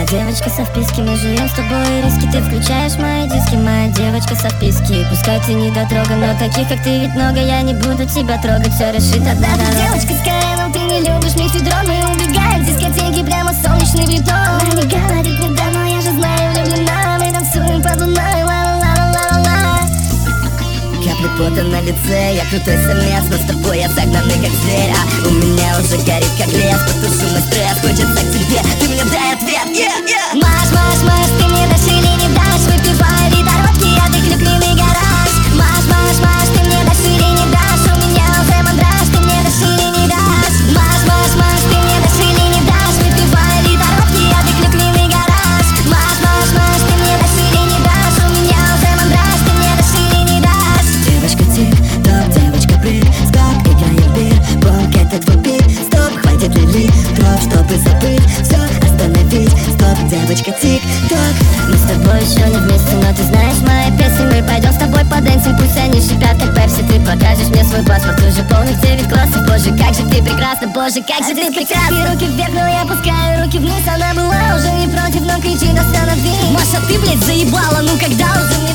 девочка со вписки, мы живем с тобой риски. Ты включаешь мои диски, моя девочка со вписки. Пускай ты недотрога, но таких как ты ведь много. Я не буду тебя трогать, все решит одна дорога. Девочка с коленом, ты не любишь мефедрон. Мы убегаем с дискотеки, прямо солнечный притон. Она не говорит мне да, но я же знаю, влюблена. Мы танцуем под луной, ла-ла-ла-ла-ла-ла. Капли пота на лице, я крутой самец, но с тобой я загнанный как зверь. А у меня уже горит как лес, потушу мой стресс, хочется к тебе, ты мне дай ответ, yeah. Маш, Маш, Маш, ты мне дашь или не дашь? Выпивай витородки, а ты клюквенный гараж. Маш, Маш, Маш, ты мне дашь или не дашь? У меня уже мандраж, ты мне дашь или не дашь? Маш, Маш, Маш, ты мне дашь или не дашь? Выпивай витородки, а ты клюквенный гараж. Маш, Маш, Маш, ты мне дашь или не дашь? У меня уже мандраж, ты мне дашь или не дашь? Девочка тик-ток, девочка прыг-скок, играем пинг-понг, это твой пит-стоп. Хватит ли литров, чтобы забыть все, остановить, стоп, девочка тик-ток. Мы с тобой еще не вместе, но ты знаешь мои песни. Мы пойдем с тобой по дэнсинг, пусть они шипят как пепси. Ты покажешь мне свой паспорт, уже полных 9 классов. Боже, как же ты прекрасна, боже, как же ты прекрасна. Руки вверх, но я опускаю руки вниз. Она была уже не против, но кричит останови. Маша, ты, блядь, заебала, ну когда уже